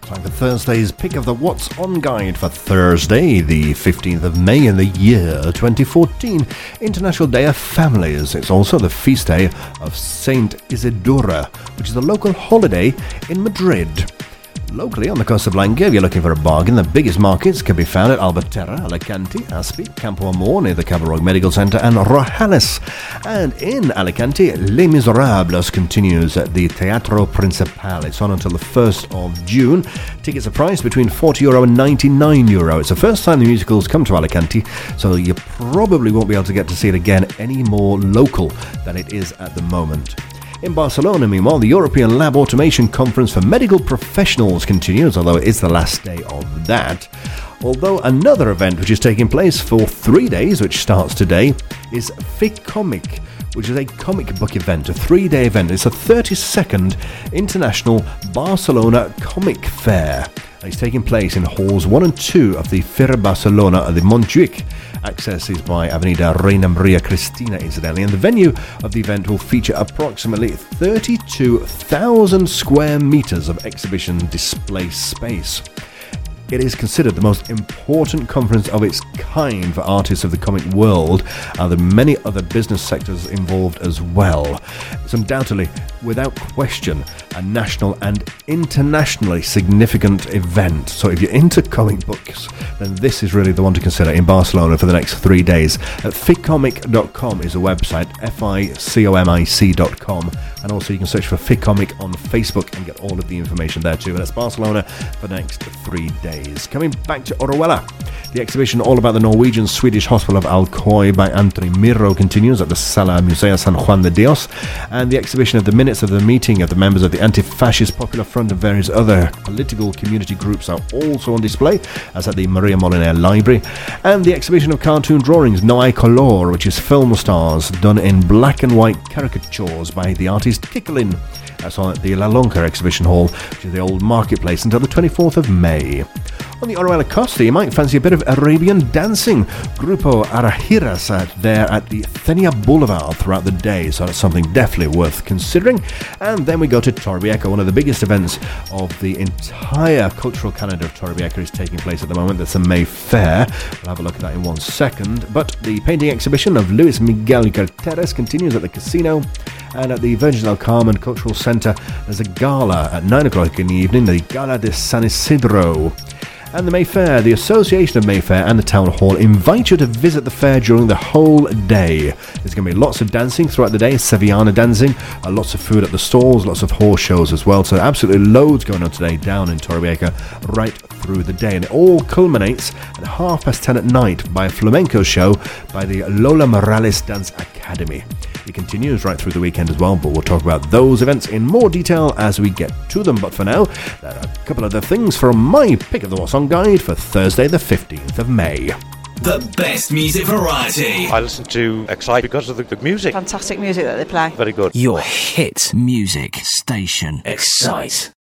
Time for Thursday's pick of the What's On guide for Thursday, the 15th of May in the year 2014, International Day of Families. It's also the feast day of Saint Isidora, which is a local holiday in Madrid. Locally on the Costa Blanca, if you're looking for a bargain, the biggest markets can be found at Albatera, Alicante, Aspi, Campo Amor near the Cabarog Medical Centre, and Rojales. And in Alicante, Les Miserables continues at the Teatro Principal. It's on until the 1st of June. Tickets are priced between €40 and €99. It's the first time the musical's come to Alicante, so you probably won't be able to get to see it again any more local than it is at the moment. In Barcelona, meanwhile, the European Lab Automation Conference for Medical Professionals continues, although it's the last day of that. Although another event which is taking place for 3 days, which starts today, is FICOMIC, which is a comic book event, a 3-day event. It's a 32nd International Barcelona Comic Fair. It's taking place in halls 1 and 2 of the Fira Barcelona de Montjuic. Access is by Avenida Reina Maria Cristina, incidentally, and the venue of the event will feature approximately 32,000 square meters of exhibition display space. It is considered the most important conference of its kind for artists of the comic world, and there are many other business sectors involved as well. It's undoubtedly, without question, a national and internationally significant event. So if you're into comic books, then this is really the one to consider in Barcelona for the next 3 days. Ficomic.com is a website, FICOMIC.com, and also you can search for Ficomic on Facebook and get all of the information there too. And that's Barcelona for the next 3 days. Coming back to Orihuela, the exhibition all about the Norwegian-Swedish Hospital of Alcoy by Anthony Miro continues at the Sala Museo San Juan de Dios, and the exhibition of the minutes of the meeting of the members of the Anti-Fascist Popular Front and various other political community groups are also on display, as at the Maria Moliner Library, and the exhibition of cartoon drawings No Hay Color, which is film stars done in black and white caricatures by the artist Kicklin. That's on at the La Lonca Exhibition Hall, which is the old marketplace, until the 24th of May. On the Orihuela Costa, you might fancy a bit of Arabian dancing. Grupo Arajiras there at the Thenia Boulevard throughout the day, so that's something definitely worth considering. And then we go to Torrevieja, one of the biggest events of the entire cultural calendar of Torrevieja is taking place at the moment. That's the May Fair. We'll have a look at that in 1 second. But the painting exhibition of Luis Miguel Carteres continues at the casino. And at the Virgin del Carmen Cultural Centre, there's a gala at 9 o'clock in the evening, the Gala de San Isidro. And the Mayfair, the Association of Mayfair and the Town Hall invite you to visit the fair during the whole day. There's going to be lots of dancing throughout the day, Sevillana dancing, lots of food at the stalls, lots of horse shows as well. So absolutely loads going on today down in Torrevieja right through the day. And it all culminates at 10:30 at night by a flamenco show by the Lola Morales Dance Academy. It continues right through the weekend as well, but we'll talk about those events in more detail as we get to them. But for now, there are a couple of other things from my pick of the What's On guide for Thursday the 15th of May. The best music variety. I listen to Excite because of the music. Fantastic music that they play. Very good. Your hit music station. Excite.